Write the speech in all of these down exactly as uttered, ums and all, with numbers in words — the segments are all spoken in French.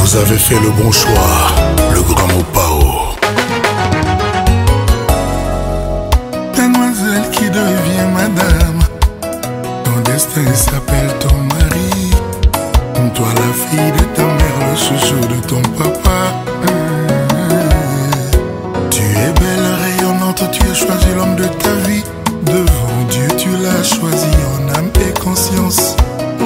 Vous avez fait le bon choix, le grand Mopao. Mademoiselle qui devient madame, ton destin s'appelle ton mari. Toi la fille de ta mère, le chouchou de ton papa. Tu es belle, rayonnante, tu as choisi l'homme de ta vie. Devant Dieu tu l'as choisi en âme et conscience.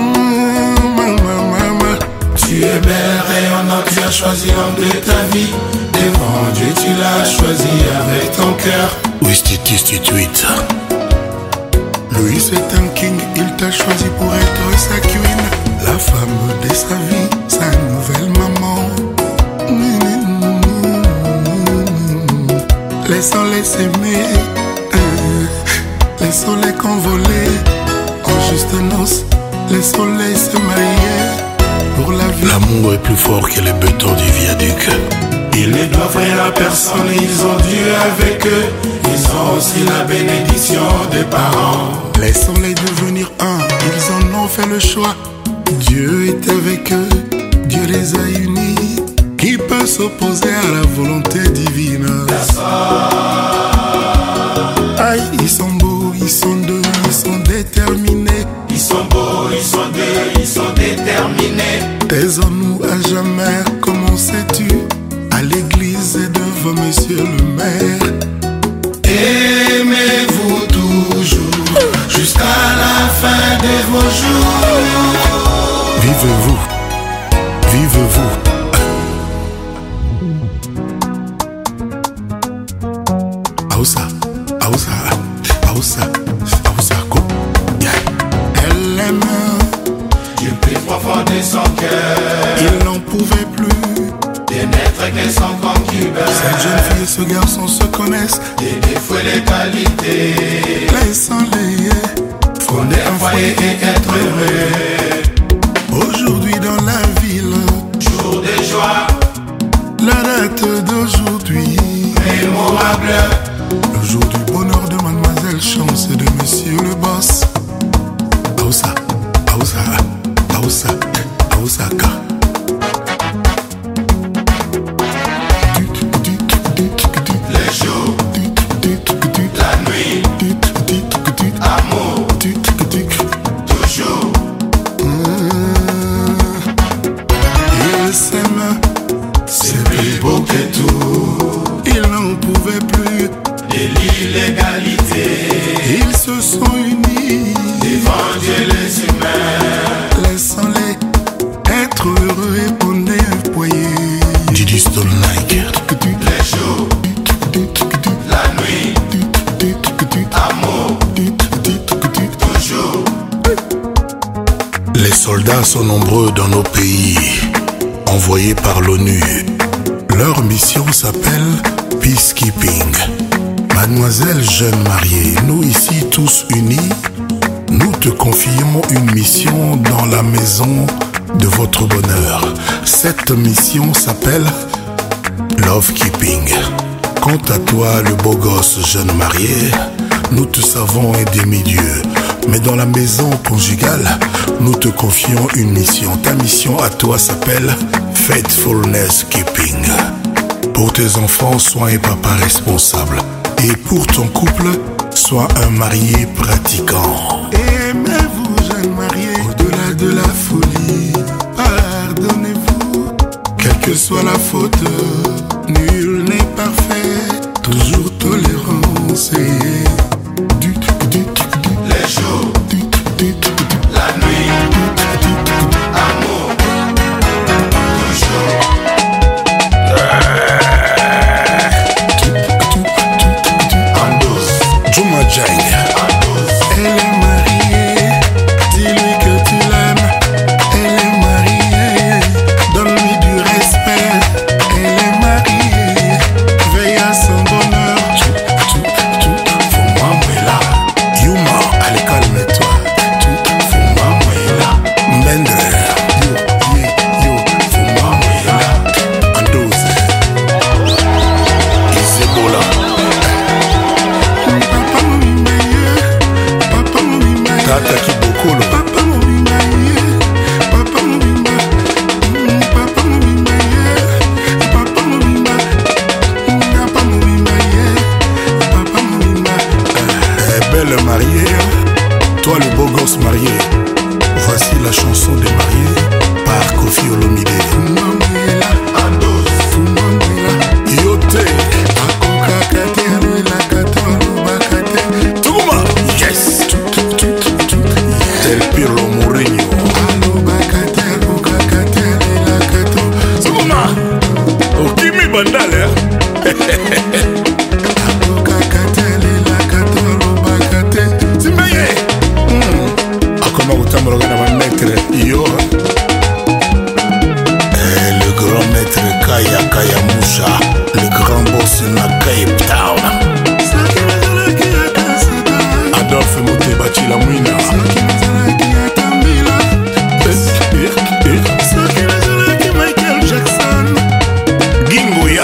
Tu es belle, rayonnante, tu as choisi l'homme de ta vie. Devant Dieu tu l'as choisi avec ton cœur. Ouistitustituit. Louis est un king, il t'a choisi pour être sa queen. La femme de sa vie, sa nouvelle maman. Laissons-les s'aimer, laissons-les convoler. En juste noces, laissons-les se marier pour la vie. L'amour est plus fort que les bétons du viaduc. Ils ne doivent rien à personne, ils ont Dieu avec eux. Ils ont aussi la bénédiction des parents. Laissons-les devenir un, ils en ont fait le choix. Dieu est avec eux, Dieu les a unis. Qui peut s'opposer à la volonté divine? Aïe, ils sont beaux, ils sont deux, ils sont déterminés. Ils sont beaux, ils sont deux, ils sont déterminés. Taisons-nous à jamais, comment sais-tu? À l'église et devant monsieur le maire. Aimez-vous toujours jusqu'à la fin de vos jours. Vivez-vous, vivez-vous. Aoussa, Aoussa, Aoussa, Aoussa, go. Yeah. Elle l'aime, Du plus profond de son cœur, il n'en pouvait plus. des maîtres que son concubin. Cette jeune fille et ce garçon se connaissent. Des défauts et les qualités. Laissons-les Fonder un foyer et être heureux. aujourd'hui dans la ville. Jour de joie, La date d'aujourd'hui, mémorable. le jour du bonheur de mademoiselle Chance et de monsieur le boss. Aoussa, Aoussa, Aoussa, Aoussaka. Les jours, la nuit, amour, toujours. Ils s'aiment, C'est plus beau que tout. ils n'en pouvaient plus. De l'illégalité, Ils se sont unis. devant Dieu les humains. Laissons-les être heureux et ponder un foyer. Didi Stone Nike. Les jours, la nuit, amour, toujours. Les soldats sont nombreux dans nos pays, envoyés par l'ONU. Leur mission s'appelle Peacekeeping. Mademoiselle jeune mariée, nous ici tous unis, nous te confions une mission dans la maison de votre bonheur. Cette mission s'appelle Love Keeping. Quant à toi, le beau gosse jeune marié, nous te savons un demi-dieu. Mais dans la maison conjugale, nous te confions une mission. Ta mission à toi s'appelle Faithfulness Keeping. Pour tes enfants, sois un papa responsable. Et pour ton couple, sois un marié pratiquant. Aimez-vous, jeunes mariés, au-delà de la folie. Pardonnez-vous, quelle que soit la faute, nul n'est parfait. Toujours tolérance et du du Les jours, la nuit, amour, toujours. En douce, Juma Jang. en douce. Elle est mariée, dis-lui que tu l'aimes. chanson des mariés par Kofi Olomide. Yote Touma, yes. Del Pirlo Mourinho. Touma, Okimi Bandale. Yo, eh, le grand maître Kaya Kaya Moucha, le grand boss na Cape Town. Adolphe Motebachi la Mouina. Michael Jackson. Gingoya.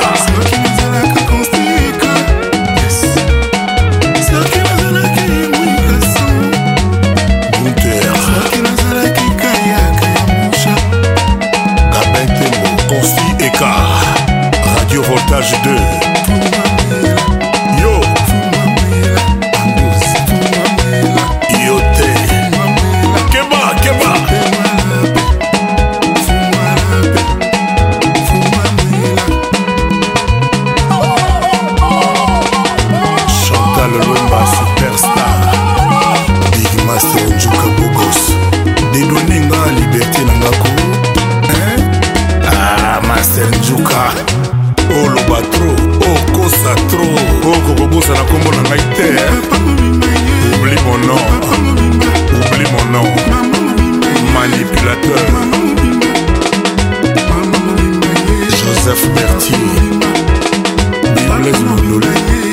Radio Voltage deux. Yo Yote Keba Keba Chantal Lumba Superstar. Big Master Njuka Bogos. Dédouaninga Liberté Nangako. Hein? Ah, Master Njuka. Oh Lobatro, oh Kosatro, oh Kokobosa na kombo na ngai te. Oublie mon nom, oublie mon nom. Manipulateur. Joseph Berthier, Blaise Mondolé.